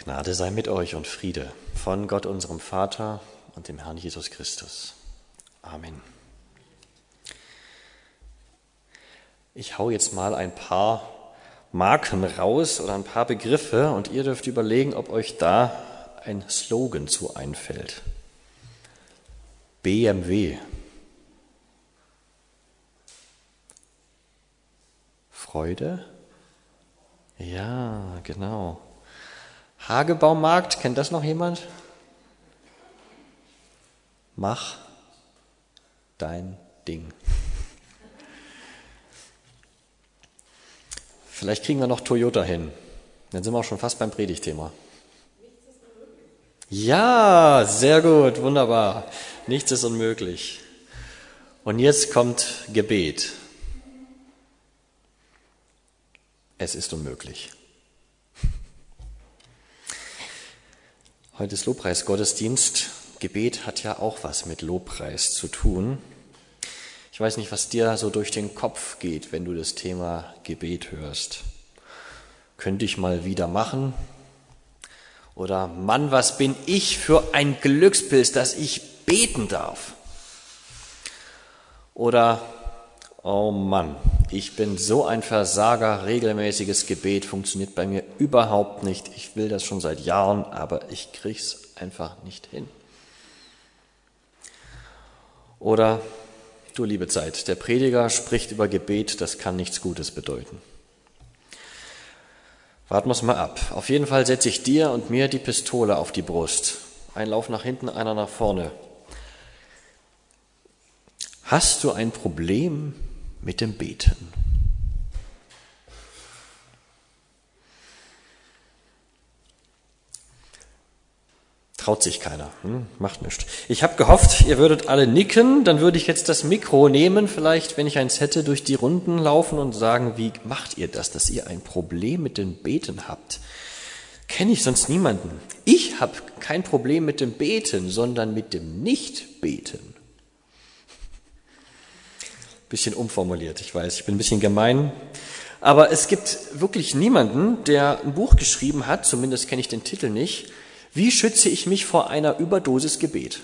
Gnade sei mit euch und Friede von Gott, unserem Vater und dem Herrn Jesus Christus. Amen. Ich hau jetzt mal ein paar Marken raus oder ein paar Begriffe und ihr dürft überlegen, ob euch da ein Slogan zu einfällt. BMW. Freude? Ja, genau. Hagebaumarkt, kennt das noch jemand? Mach dein Ding. Vielleicht kriegen wir noch Toyota hin. Dann sind wir auch schon fast beim Predigtthema. Ja, sehr gut, wunderbar. Nichts ist unmöglich. Und jetzt kommt Gebet. Es ist unmöglich. Heute ist Lobpreisgottesdienst. Gebet hat ja auch was mit Lobpreis zu tun. Ich weiß nicht, was dir so durch den Kopf geht, wenn du das Thema Gebet hörst. Könnte ich mal wieder machen? Oder Mann, was bin ich für ein Glückspilz, dass ich beten darf? Oder oh Mann, ich bin so ein Versager, regelmäßiges Gebet funktioniert bei mir überhaupt nicht. Ich will das schon seit Jahren, aber ich krieg's einfach nicht hin. Oder, du liebe Zeit, der Prediger spricht über Gebet, das kann nichts Gutes bedeuten. Warten wir es mal ab. Auf jeden Fall setze ich dir und mir die Pistole auf die Brust. Ein Lauf nach hinten, einer nach vorne. Hast du ein Problem mit dem Beten? Traut sich keiner, macht nichts. Ich habe gehofft, ihr würdet alle nicken, dann würde ich jetzt das Mikro nehmen, vielleicht, wenn ich eins hätte, durch die Runden laufen und sagen, wie macht ihr das, dass ihr ein Problem mit dem Beten habt? Kenne ich sonst niemanden. Ich habe kein Problem mit dem Beten, sondern mit dem Nicht-Beten. Bisschen umformuliert, ich weiß, ich bin ein bisschen gemein. Aber es gibt wirklich niemanden, der ein Buch geschrieben hat, zumindest kenne ich den Titel nicht, wie schütze ich mich vor einer Überdosis Gebet?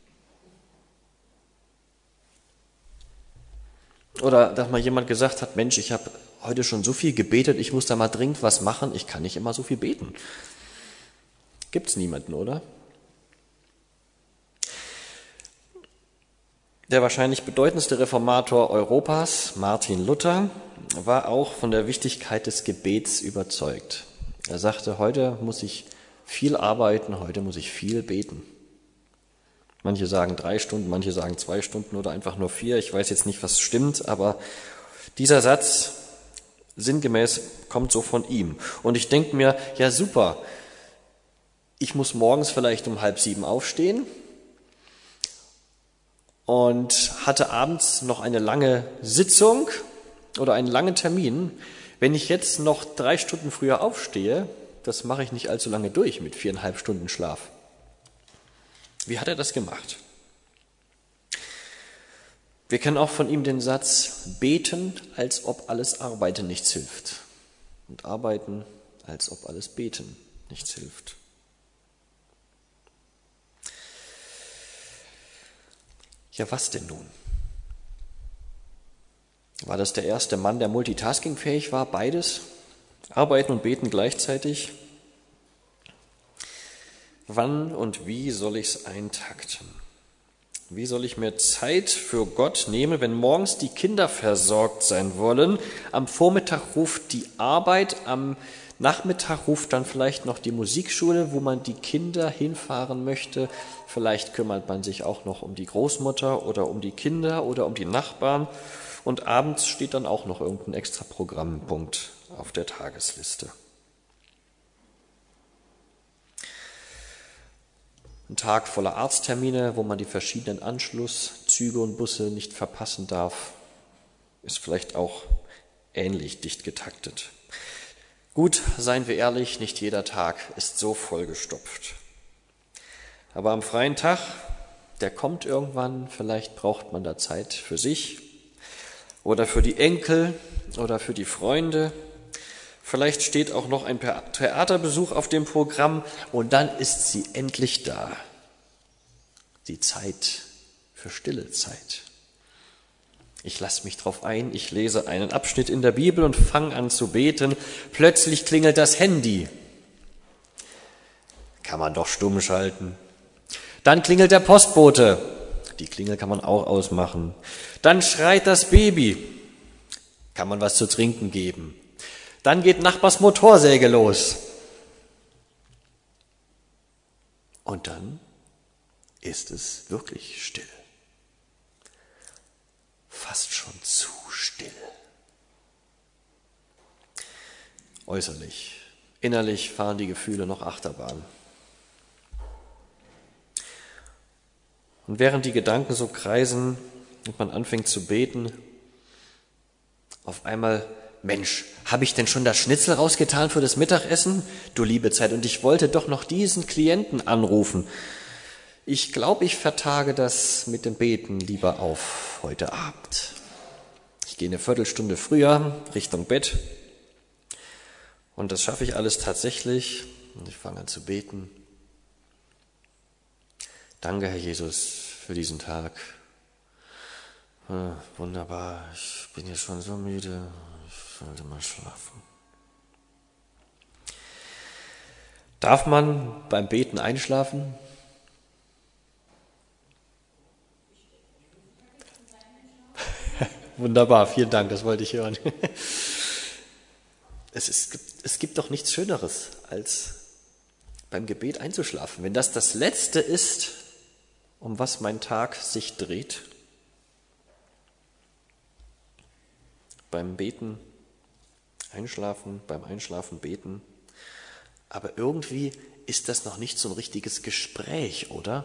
Oder dass mal jemand gesagt hat, Mensch, ich habe heute schon so viel gebetet, ich muss da mal dringend was machen, ich kann nicht immer so viel beten. Gibt's niemanden, oder? Der wahrscheinlich bedeutendste Reformator Europas, Martin Luther, war auch von der Wichtigkeit des Gebets überzeugt. Er sagte, heute muss ich viel arbeiten, heute muss ich viel beten. Manche sagen 3 Stunden, manche sagen 2 Stunden oder einfach nur 4. Ich weiß jetzt nicht, was stimmt, aber dieser Satz sinngemäß kommt so von ihm. Und ich denke mir, ja super, ich muss morgens vielleicht um 6:30 aufstehen und hatte abends noch eine lange Sitzung oder einen langen Termin. Wenn ich jetzt noch 3 Stunden früher aufstehe, das mache ich nicht allzu lange durch mit 4,5 Stunden Schlaf. Wie hat er das gemacht? Wir kennen auch von ihm den Satz, beten, als ob alles Arbeiten nichts hilft. Und arbeiten, als ob alles Beten nichts hilft. Ja, was denn nun? War das der erste Mann, der multitaskingfähig war, beides? Arbeiten und beten gleichzeitig? Wann und wie soll ich es eintakten? Wie soll ich mir Zeit für Gott nehmen, wenn morgens die Kinder versorgt sein wollen? Am Vormittag ruft die Arbeit, am Nachmittag ruft dann vielleicht noch die Musikschule, wo man die Kinder hinfahren möchte. Vielleicht kümmert man sich auch noch um die Großmutter oder um die Kinder oder um die Nachbarn. Und abends steht dann auch noch irgendein extra Programmpunkt auf der Tagesliste. Ein Tag voller Arzttermine, wo man die verschiedenen Anschlusszüge und Busse nicht verpassen darf, ist vielleicht auch ähnlich dicht getaktet. Gut, seien wir ehrlich, nicht jeder Tag ist so vollgestopft. Aber am freien Tag, der kommt irgendwann, vielleicht braucht man da Zeit für sich oder für die Enkel oder für die Freunde. Vielleicht steht auch noch ein Theaterbesuch auf dem Programm und dann ist sie endlich da. Die Zeit für stille Zeit. Ich lasse mich drauf ein, ich lese einen Abschnitt in der Bibel und fange an zu beten. Plötzlich klingelt das Handy. Kann man doch stumm schalten. Dann klingelt der Postbote. Die Klingel kann man auch ausmachen. Dann schreit das Baby. Kann man was zu trinken geben. Dann geht Nachbars Motorsäge los. Und dann ist es wirklich still. Fast schon zu still. Äußerlich, innerlich fahren die Gefühle noch Achterbahn. Und während die Gedanken so kreisen und man anfängt zu beten, auf einmal: Mensch, habe ich denn schon das Schnitzel rausgetan für das Mittagessen? Du liebe Zeit, und ich wollte doch noch diesen Klienten anrufen. Ich glaube, ich vertage das mit dem Beten lieber auf heute Abend. Ich gehe eine Viertelstunde früher Richtung Bett und das schaffe ich alles tatsächlich. Und ich fange an zu beten. Danke, Herr Jesus, für diesen Tag. Wunderbar, ich bin jetzt schon so müde. Ich sollte mal schlafen. Darf man beim Beten einschlafen? Wunderbar, vielen Dank, das wollte ich hören. Es gibt doch nichts Schöneres, als beim Gebet einzuschlafen. Wenn das Letzte ist, um was mein Tag sich dreht. Beim Beten einschlafen, beim Einschlafen beten. Aber irgendwie ist das noch nicht so ein richtiges Gespräch, oder?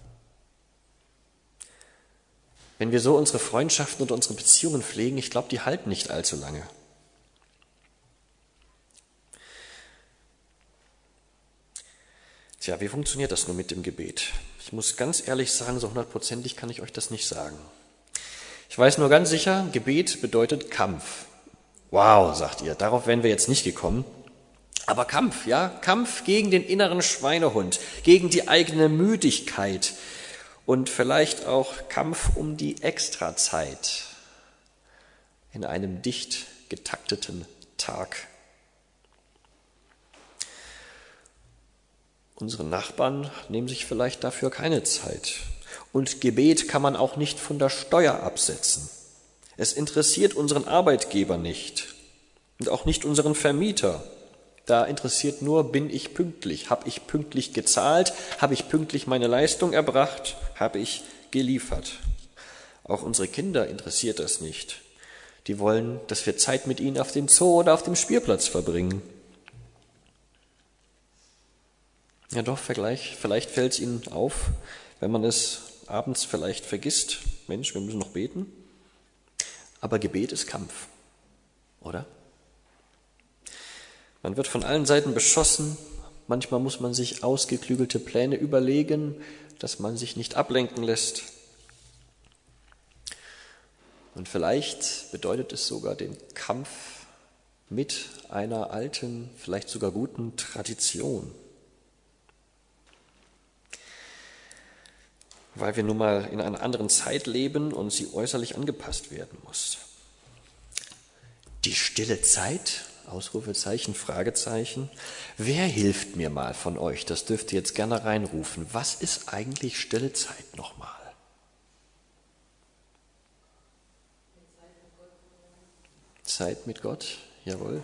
Wenn wir so unsere Freundschaften und unsere Beziehungen pflegen, ich glaube, die halten nicht allzu lange. Tja, wie funktioniert das nun mit dem Gebet? Ich muss ganz ehrlich sagen, so 100%ig kann ich euch das nicht sagen. Ich weiß nur ganz sicher, Gebet bedeutet Kampf. Wow, sagt ihr, darauf wären wir jetzt nicht gekommen. Aber Kampf, ja, Kampf gegen den inneren Schweinehund, gegen die eigene Müdigkeit und vielleicht auch Kampf um die Extrazeit in einem dicht getakteten Tag. Unsere Nachbarn nehmen sich vielleicht dafür keine Zeit. Und Gebet kann man auch nicht von der Steuer absetzen. Es interessiert unseren Arbeitgeber nicht und auch nicht unseren Vermieter. Da interessiert nur, bin ich pünktlich? Habe ich pünktlich gezahlt? Habe ich pünktlich meine Leistung erbracht? Habe ich geliefert? Auch unsere Kinder interessiert das nicht. Die wollen, dass wir Zeit mit ihnen auf dem Zoo oder auf dem Spielplatz verbringen. Ja doch, vielleicht fällt es ihnen auf, wenn man es abends vielleicht vergisst. Mensch, wir müssen noch beten. Aber Gebet ist Kampf, oder? Man wird von allen Seiten beschossen. Manchmal muss man sich ausgeklügelte Pläne überlegen, dass man sich nicht ablenken lässt. Und vielleicht bedeutet es sogar den Kampf mit einer alten, vielleicht sogar guten Tradition. Weil wir nun mal in einer anderen Zeit leben und sie äußerlich angepasst werden muss. Die stille Zeit? Ausrufezeichen, Fragezeichen. Wer hilft mir mal von euch? Das dürft ihr jetzt gerne reinrufen. Was ist eigentlich stille Zeit nochmal? Zeit mit Gott, jawohl.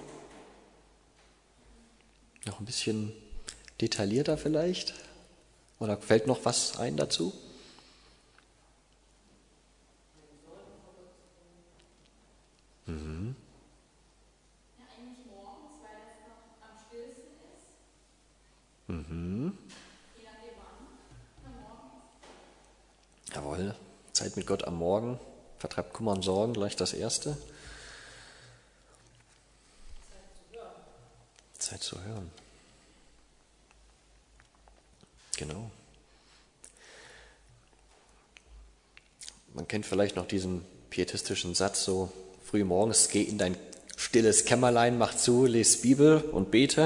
Noch ein bisschen detaillierter vielleicht? Oder fällt noch was ein dazu? Mhm. Ja, eigentlich morgens, weil das noch am stillsten ist. Mhm. Je nachdem wann, am Morgen. Jawohl, Zeit mit Gott am Morgen, vertreibt Kummer und Sorgen, gleich das Erste. Zeit zu hören. Genau. Man kennt vielleicht noch diesen pietistischen Satz so früh morgens: Geh in dein Stilles Kämmerlein, mach zu, les Bibel und bete.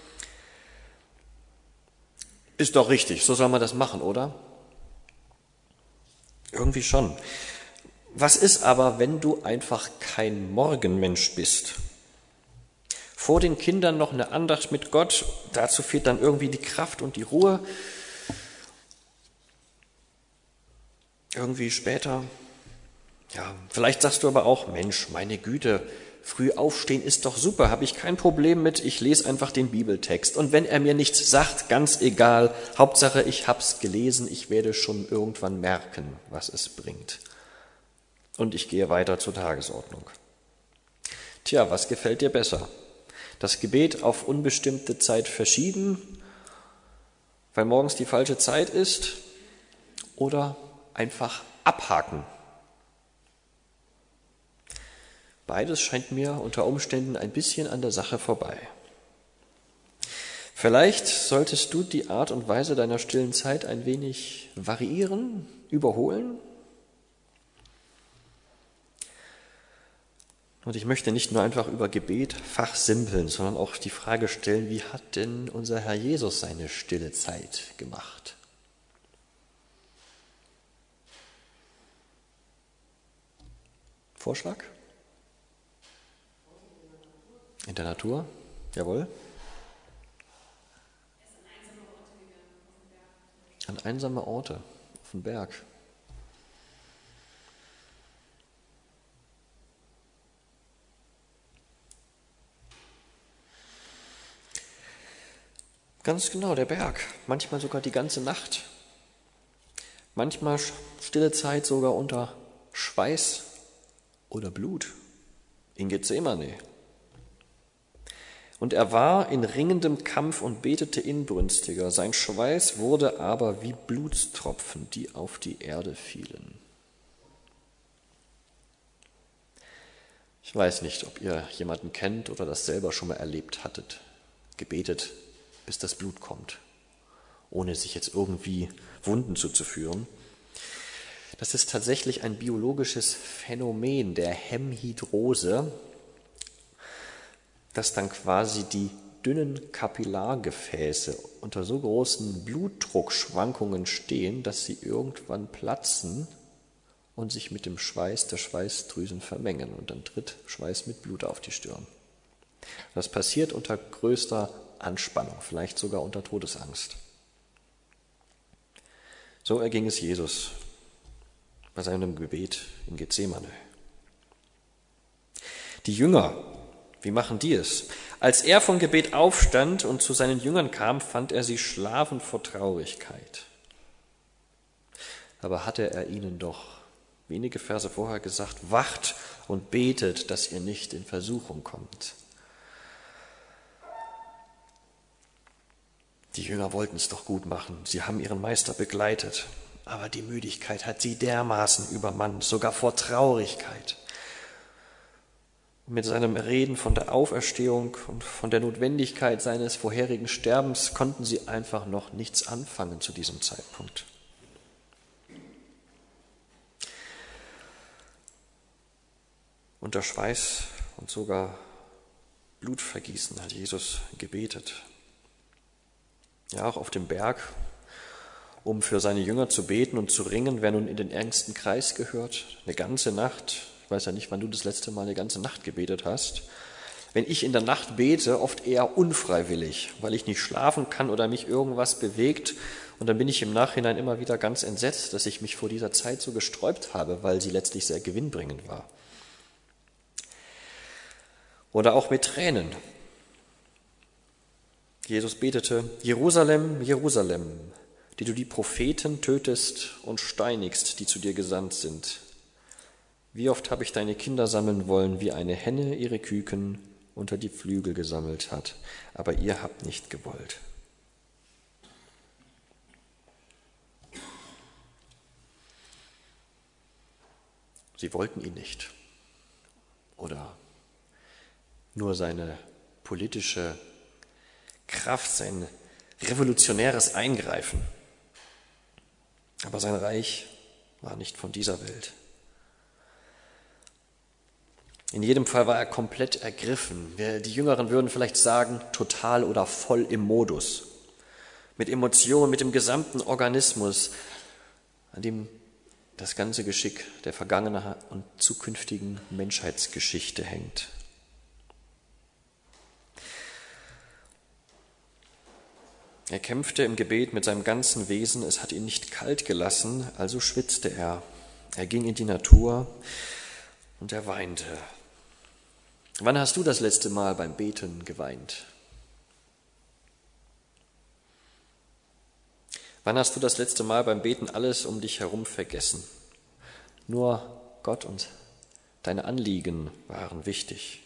Ist doch richtig, so soll man das machen, oder? Irgendwie schon. Was ist aber, wenn du einfach kein Morgenmensch bist? Vor den Kindern noch eine Andacht mit Gott, dazu fehlt dann irgendwie die Kraft und die Ruhe. Irgendwie später, ja, vielleicht sagst du aber auch, Mensch, meine Güte, früh aufstehen ist doch super, habe ich kein Problem mit, ich lese einfach den Bibeltext. Und wenn er mir nichts sagt, ganz egal, Hauptsache ich hab's gelesen, ich werde schon irgendwann merken, was es bringt. Und ich gehe weiter zur Tagesordnung. Tja, was gefällt dir besser? Das Gebet auf unbestimmte Zeit verschieben, weil morgens die falsche Zeit ist, oder einfach abhaken? Beides scheint mir unter Umständen ein bisschen an der Sache vorbei. Vielleicht solltest du die Art und Weise deiner stillen Zeit ein wenig variieren, überholen. Und ich möchte nicht nur einfach über Gebet fachsimpeln, sondern auch die Frage stellen, wie hat denn unser Herr Jesus seine stille Zeit gemacht? Vorschlag? In der Natur? Jawohl. An einsame Orte auf dem Berg. Ganz genau, der Berg. Manchmal sogar die ganze Nacht. Manchmal stille Zeit sogar unter Schweiß oder Blut. In Gethsemane. Und er war in ringendem Kampf und betete inbrünstiger. Sein Schweiß wurde aber wie Blutstropfen, die auf die Erde fielen. Ich weiß nicht, ob ihr jemanden kennt oder das selber schon mal erlebt hattet. Gebetet, bis das Blut kommt, ohne sich jetzt irgendwie Wunden zuzuführen. Das ist tatsächlich ein biologisches Phänomen der Hemhydrose, dass dann quasi die dünnen Kapillargefäße unter so großen Blutdruckschwankungen stehen, dass sie irgendwann platzen und sich mit dem Schweiß der Schweißdrüsen vermengen. Und dann tritt Schweiß mit Blut auf die Stirn. Das passiert unter größter Anspannung, vielleicht sogar unter Todesangst. So erging es Jesus bei seinem Gebet in Gethsemane. Die Jünger, wie machen die es? Als er vom Gebet aufstand und zu seinen Jüngern kam, fand er sie schlafen vor Traurigkeit. Aber hatte er ihnen doch wenige Verse vorher gesagt, wacht und betet, dass ihr nicht in Versuchung kommt. Die Jünger wollten es doch gut machen, sie haben ihren Meister begleitet, aber die Müdigkeit hat sie dermaßen übermannt, sogar vor Traurigkeit. Mit seinem Reden von der Auferstehung und von der Notwendigkeit seines vorherigen Sterbens konnten sie einfach noch nichts anfangen zu diesem Zeitpunkt. Unter Schweiß und sogar Blutvergießen hat Jesus gebetet. Ja, auch auf dem Berg, um für seine Jünger zu beten und zu ringen, wer nun in den engsten Kreis gehört, eine ganze Nacht. Ich weiß ja nicht, wann du das letzte Mal eine ganze Nacht gebetet hast. Wenn ich in der Nacht bete, oft eher unfreiwillig, weil ich nicht schlafen kann oder mich irgendwas bewegt. Und dann bin ich im Nachhinein immer wieder ganz entsetzt, dass ich mich vor dieser Zeit so gesträubt habe, weil sie letztlich sehr gewinnbringend war. Oder auch mit Tränen. Jesus betete, Jerusalem, Jerusalem, die du die Propheten tötest und steinigst, die zu dir gesandt sind. Wie oft habe ich deine Kinder sammeln wollen, wie eine Henne ihre Küken unter die Flügel gesammelt hat, aber ihr habt nicht gewollt. Sie wollten ihn nicht. Oder nur seine politische Kraft, sein revolutionäres Eingreifen. Aber sein Reich war nicht von dieser Welt. In jedem Fall war er komplett ergriffen. Die Jüngeren würden vielleicht sagen, total oder voll im Modus. Mit Emotionen, mit dem gesamten Organismus, an dem das ganze Geschick der vergangenen und zukünftigen Menschheitsgeschichte hängt. Er kämpfte im Gebet mit seinem ganzen Wesen, es hat ihn nicht kalt gelassen, also schwitzte er. Er ging in die Natur und er weinte. Wann hast du das letzte Mal beim Beten geweint? Wann hast du das letzte Mal beim Beten alles um dich herum vergessen? Nur Gott und deine Anliegen waren wichtig.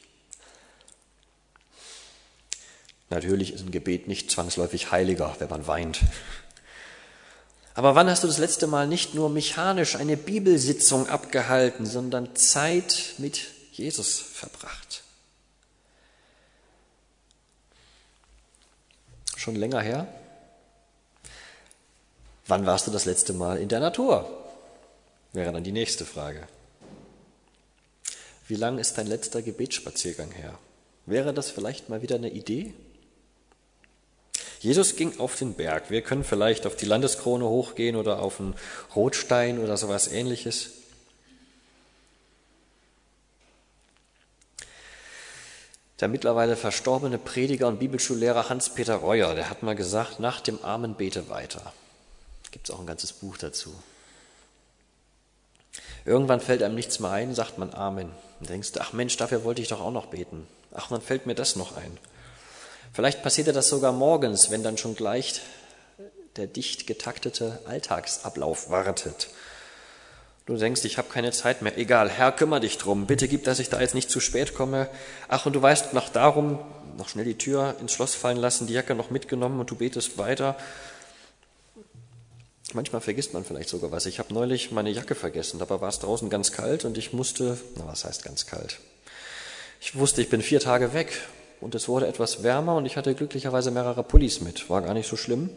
Natürlich ist ein Gebet nicht zwangsläufig heiliger, wenn man weint. Aber wann hast du das letzte Mal nicht nur mechanisch eine Bibelsitzung abgehalten, sondern Zeit mit Jesus verbracht? Schon länger her? Wann warst du das letzte Mal in der Natur? Wäre dann die nächste Frage. Wie lang ist dein letzter Gebetsspaziergang her? Wäre das vielleicht mal wieder eine Idee? Jesus ging auf den Berg. Wir können vielleicht auf die Landeskrone hochgehen oder auf einen Rotstein oder sowas Ähnliches. Der mittlerweile verstorbene Prediger und Bibelschullehrer Hans-Peter Reuer, der hat mal gesagt, nach dem Amen bete weiter. Gibt es auch ein ganzes Buch dazu. Irgendwann fällt einem nichts mehr ein, sagt man Amen. Und denkst, ach Mensch, dafür wollte ich doch auch noch beten. Ach, dann fällt mir das noch ein. Vielleicht passiert dir das sogar morgens, wenn dann schon gleich der dicht getaktete Alltagsablauf wartet. Du denkst, ich habe keine Zeit mehr. Egal, Herr, kümmere dich drum. Bitte gib, dass ich da jetzt nicht zu spät komme. Ach, und du weißt noch darum, noch schnell die Tür ins Schloss fallen lassen, die Jacke noch mitgenommen und du betest weiter. Manchmal vergisst man vielleicht sogar was. Ich habe neulich meine Jacke vergessen. Dabei war es draußen ganz kalt und ich musste, was heißt ganz kalt? Ich wusste, ich bin 4 Tage weg. Und es wurde etwas wärmer und ich hatte glücklicherweise mehrere Pullis mit. War gar nicht so schlimm.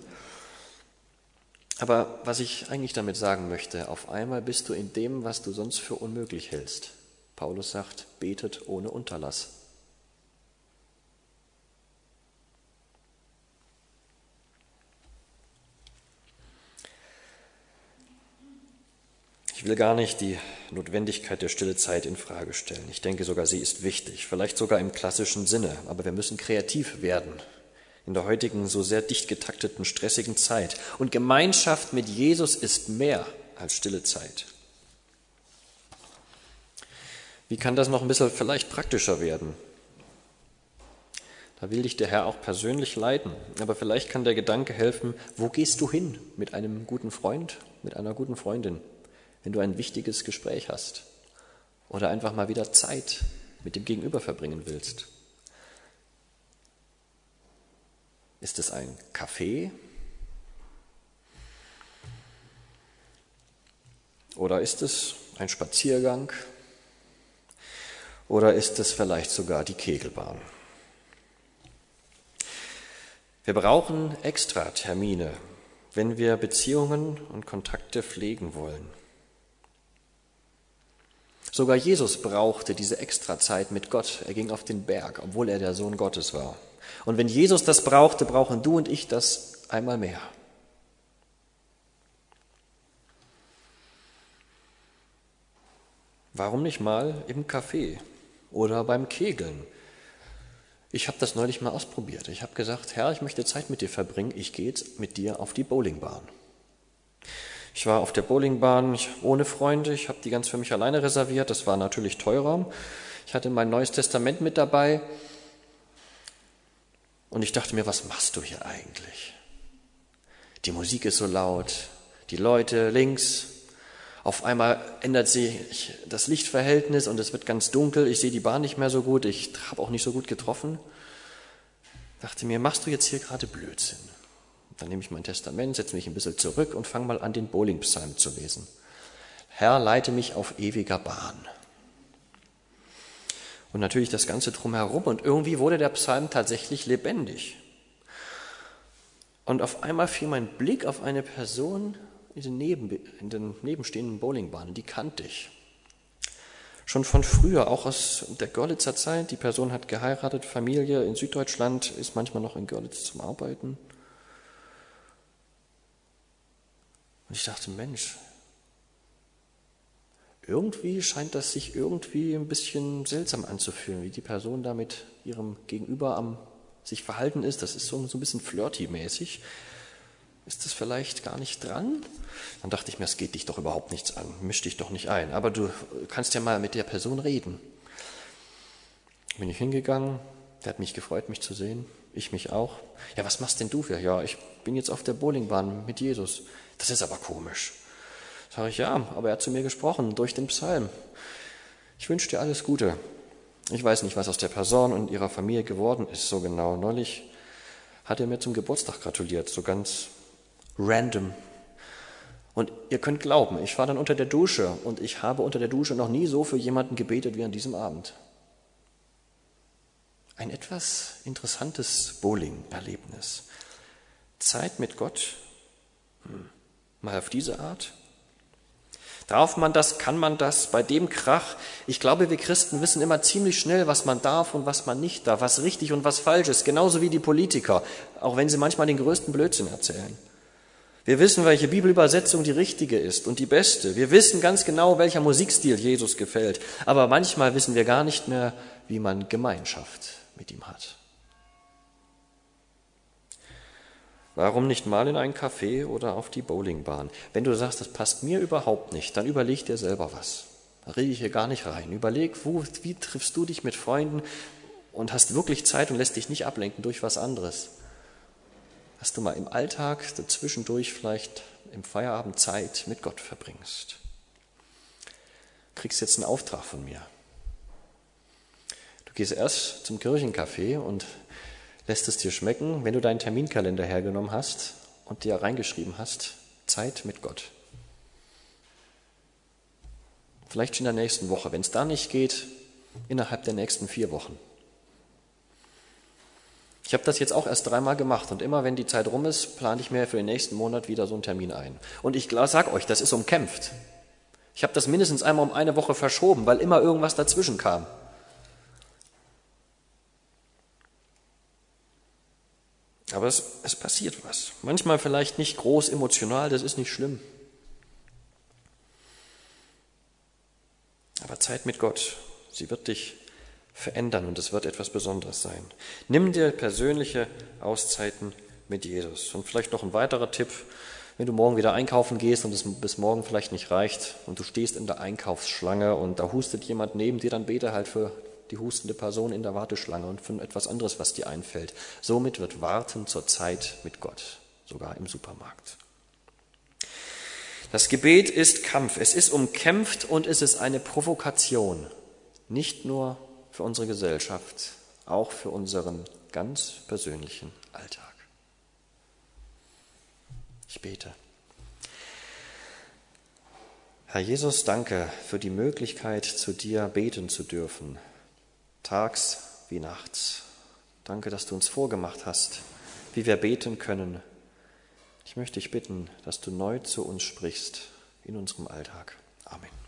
Aber was ich eigentlich damit sagen möchte, auf einmal bist du in dem, was du sonst für unmöglich hältst. Paulus sagt, betet ohne Unterlass. Ich will gar nicht die Notwendigkeit der Stillezeit in Frage stellen. Ich denke sogar, sie ist wichtig, vielleicht sogar im klassischen Sinne. Aber wir müssen kreativ werden in der heutigen so sehr dicht getakteten, stressigen Zeit. Und Gemeinschaft mit Jesus ist mehr als stille Zeit. Wie kann das noch ein bisschen vielleicht praktischer werden? Da will dich der Herr auch persönlich leiten. Aber vielleicht kann der Gedanke helfen, wo gehst du hin mit einem guten Freund, mit einer guten Freundin? Wenn du ein wichtiges Gespräch hast oder einfach mal wieder Zeit mit dem Gegenüber verbringen willst. Ist es ein Café? Oder ist es ein Spaziergang? Oder ist es vielleicht sogar die Kegelbahn? Wir brauchen extra Termine, wenn wir Beziehungen und Kontakte pflegen wollen. Sogar Jesus brauchte diese Extrazeit mit Gott. Er ging auf den Berg, obwohl er der Sohn Gottes war. Und wenn Jesus das brauchte, brauchen du und ich das einmal mehr. Warum nicht mal im Café oder beim Kegeln? Ich habe das neulich mal ausprobiert. Ich habe gesagt, Herr, ich möchte Zeit mit dir verbringen. Ich gehe jetzt mit dir auf die Bowlingbahn. Ich war auf der Bowlingbahn ohne Freunde, ich habe die ganz für mich alleine reserviert, das war natürlich teurer. Ich hatte mein Neues Testament mit dabei und ich dachte mir, was machst du hier eigentlich? Die Musik ist so laut, die Leute links, auf einmal ändert sich das Lichtverhältnis und es wird ganz dunkel, ich sehe die Bahn nicht mehr so gut, ich habe auch nicht so gut getroffen. Ich dachte mir, machst du jetzt hier gerade Blödsinn? Dann nehme ich mein Testament, setze mich ein bisschen zurück und fange mal an, den Bowling-Psalm zu lesen. Herr, leite mich auf ewiger Bahn. Und natürlich das Ganze drumherum. Und irgendwie wurde der Psalm tatsächlich lebendig. Und auf einmal fiel mein Blick auf eine Person in den nebenstehenden Bowlingbahnen. Die kannte ich. Schon von früher, auch aus der Görlitzer Zeit. Die Person hat geheiratet, Familie in Süddeutschland, ist manchmal noch in Görlitz zum Arbeiten. Und ich dachte, Mensch, irgendwie scheint das sich irgendwie ein bisschen seltsam anzufühlen, wie die Person da mit ihrem Gegenüber am sich verhalten ist. Das ist so ein bisschen flirty-mäßig. Ist das vielleicht gar nicht dran? Dann dachte ich mir, es geht dich doch überhaupt nichts an, misch dich doch nicht ein. Aber du kannst ja mal mit der Person reden. Bin ich hingegangen, der hat mich gefreut, mich zu sehen, ich mich auch. Ja, was machst denn du für? Ja, ich bin jetzt auf der Bowlingbahn mit Jesus. Das ist aber komisch. Sag ich, ja, aber er hat zu mir gesprochen durch den Psalm. Ich wünsche dir alles Gute. Ich weiß nicht, was aus der Person und ihrer Familie geworden ist, so genau. Neulich hat er mir zum Geburtstag gratuliert, so ganz random. Und ihr könnt glauben, ich war dann unter der Dusche und ich habe unter der Dusche noch nie so für jemanden gebetet wie an diesem Abend. Ein etwas interessantes Bowling-Erlebnis. Zeit mit Gott, mal auf diese Art. Darf man das, kann man das, bei dem Krach? Ich glaube, wir Christen wissen immer ziemlich schnell, was man darf und was man nicht darf, was richtig und was falsch ist, genauso wie die Politiker, auch wenn sie manchmal den größten Blödsinn erzählen. Wir wissen, welche Bibelübersetzung die richtige ist und die beste. Wir wissen ganz genau, welcher Musikstil Jesus gefällt, aber manchmal wissen wir gar nicht mehr, wie man Gemeinschaft mit ihm hat. Warum nicht mal in ein Café oder auf die Bowlingbahn? Wenn du sagst, das passt mir überhaupt nicht, dann überleg dir selber was. Da rede ich hier gar nicht rein. Überleg, wie triffst du dich mit Freunden und hast wirklich Zeit und lässt dich nicht ablenken durch was anderes. Dass du mal im Alltag dazwischendurch vielleicht im Feierabend Zeit mit Gott verbringst. Du kriegst jetzt einen Auftrag von mir. Du gehst erst zum Kirchencafé und lässt es dir schmecken, wenn du deinen Terminkalender hergenommen hast und dir reingeschrieben hast, Zeit mit Gott. Vielleicht schon in der nächsten Woche. Wenn es da nicht geht, innerhalb der nächsten 4 Wochen. Ich habe das jetzt auch erst 3-mal gemacht und immer, wenn die Zeit rum ist, plane ich mir für den nächsten Monat wieder so einen Termin ein. Und ich sage euch, das ist umkämpft. Ich habe das mindestens einmal um eine Woche verschoben, weil immer irgendwas dazwischen kam. Aber es passiert was. Manchmal vielleicht nicht groß emotional, das ist nicht schlimm. Aber Zeit mit Gott, sie wird dich verändern und es wird etwas Besonderes sein. Nimm dir persönliche Auszeiten mit Jesus. Und vielleicht noch ein weiterer Tipp, wenn du morgen wieder einkaufen gehst und es bis morgen vielleicht nicht reicht und du stehst in der Einkaufsschlange und da hustet jemand neben dir, dann bete halt für die hustende Person in der Warteschlange und für etwas anderes, was dir einfällt. Somit wird Warten zur Zeit mit Gott, sogar im Supermarkt. Das Gebet ist Kampf, es ist umkämpft und es ist eine Provokation, nicht nur für unsere Gesellschaft, auch für unseren ganz persönlichen Alltag. Ich bete. Herr Jesus, danke für die Möglichkeit, zu dir beten zu dürfen, tags wie nachts. Danke, dass du uns vorgemacht hast, wie wir beten können. Ich möchte dich bitten, dass du neu zu uns sprichst in unserem Alltag. Amen.